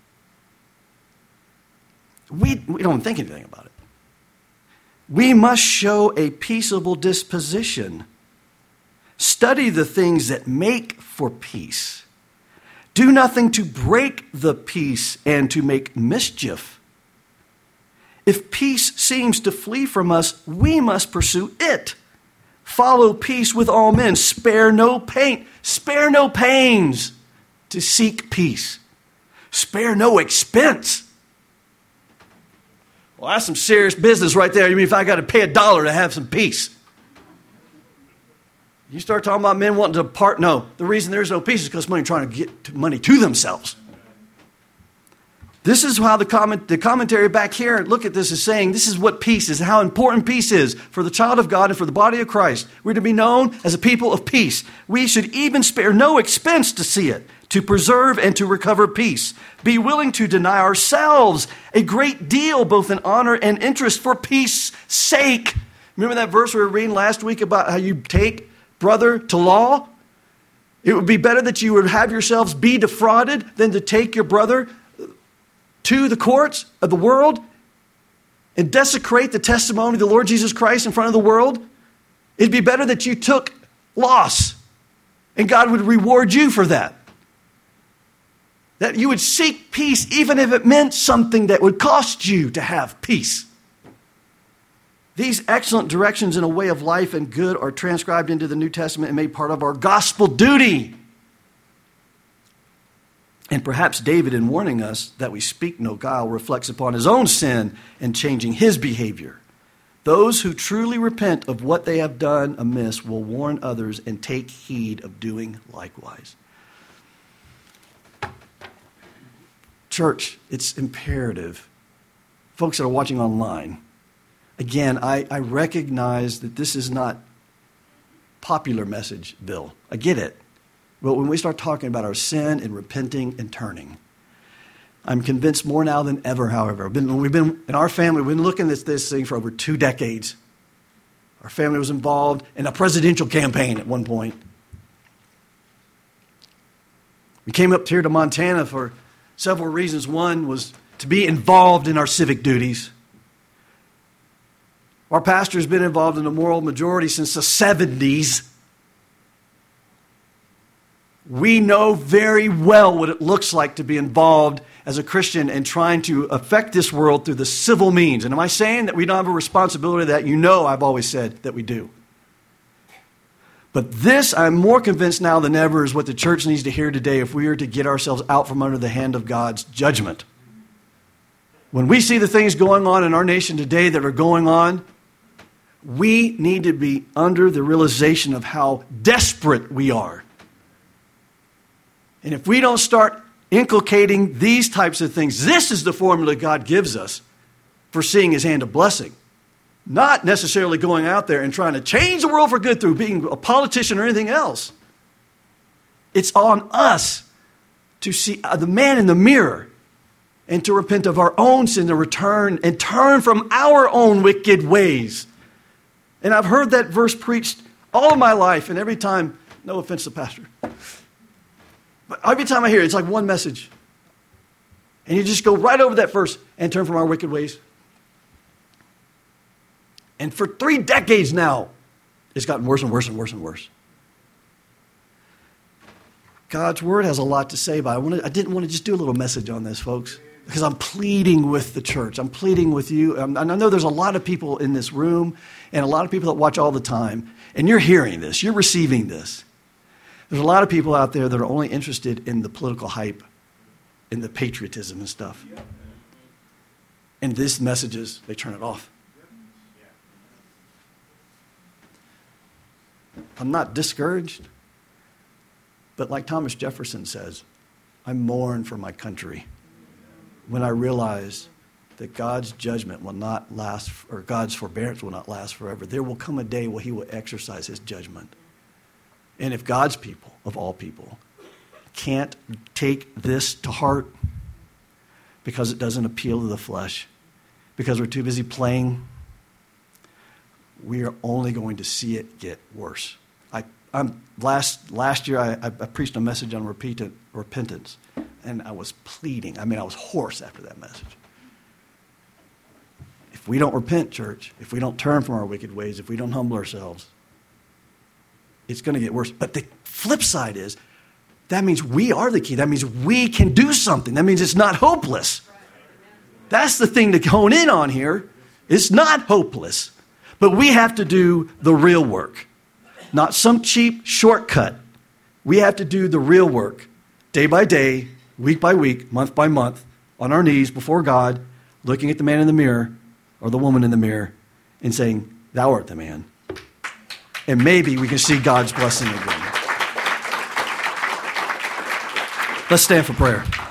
We don't think anything about it. We must show a peaceable disposition. Study the things that make for peace. Do nothing to break the peace and to make mischief. If peace seems to flee from us, we must pursue it. Follow peace with all men. Spare no pains to seek peace. Spare no expense. Well, that's some serious business right there. You mean if I got to pay $1 to have some peace? You start talking about men wanting to part. No, the reason there's no peace is because money trying to get money to themselves. This is how the commentary back here, look at this, is saying this is what peace is, how important peace is for the child of God and for the body of Christ. We're to be known as a people of peace. We should even spare no expense to see it, to preserve and to recover peace. Be willing to deny ourselves a great deal, both in honor and interest, for peace' sake. Remember that verse we were reading last week about how you take brother to law? It would be better that you would have yourselves be defrauded than to take your brother to the courts of the world and desecrate the testimony of the Lord Jesus Christ in front of the world. It'd be better that you took loss and God would reward you for that. That you would seek peace even if it meant something that would cost you to have peace. These excellent directions in a way of life and good are transcribed into the New Testament and made part of our gospel duty. And perhaps David, in warning us that we speak no guile, reflects upon his own sin and changing his behavior. Those who truly repent of what they have done amiss will warn others and take heed of doing likewise. Church, it's imperative. Folks that are watching online, again, I recognize that this is not popular message, Bill. I get it. But when we start talking about our sin and repenting and turning, I'm convinced more now than ever, however. We've been in our family, we've been looking at this thing for over 2 decades. Our family was involved in a presidential campaign at one point. We came up here to Montana for several reasons. One was to be involved in our civic duties. Our pastor's been involved in the moral majority since the 70s. We know very well what it looks like to be involved as a Christian and trying to affect this world through the civil means. And am I saying that we don't have a responsibility that you know I've always said that we do? But this, I'm more convinced now than ever, is what the church needs to hear today if we are to get ourselves out from under the hand of God's judgment. When we see the things going on in our nation today that are going on, we need to be under the realization of how desperate we are. And if we don't start inculcating these types of things, this is the formula God gives us for seeing his hand of blessing. Not necessarily going out there and trying to change the world for good through being a politician or anything else. It's on us to see the man in the mirror and to repent of our own sin and turn from our own wicked ways. And I've heard that verse preached all of my life, and every time, no offense to Pastor, but every time I hear it, it's like one message. And you just go right over that verse and turn from our wicked ways. And for 3 decades now, it's gotten worse and worse and worse and worse. God's word has a lot to say about it. I didn't want to just do a little message on this, folks, because I'm pleading with the church. I'm pleading with you. And I know there's a lot of people in this room and a lot of people that watch all the time, and you're hearing this. You're receiving this. There's a lot of people out there that are only interested in the political hype, in the patriotism and stuff. And these messages, they turn it off. I'm not discouraged, but like Thomas Jefferson says, I mourn for my country when I realize that God's judgment will not last, or God's forbearance will not last forever. There will come a day where he will exercise his judgment. And if God's people, of all people, can't take this to heart because it doesn't appeal to the flesh, because we're too busy playing, we are only going to see it get worse. Last year, I preached a message on repentance, and I was pleading. I was hoarse after that message. If we don't repent, church, if we don't turn from our wicked ways, if we don't humble ourselves, it's going to get worse. But the flip side is, that means we are the key. That means we can do something. That means it's not hopeless. That's the thing to hone in on here. It's not hopeless. But we have to do the real work, not some cheap shortcut. We have to do the real work, day by day, week by week, month by month, on our knees before God, looking at the man in the mirror or the woman in the mirror and saying, thou art the man. And maybe we can see God's blessing again. Let's stand for prayer.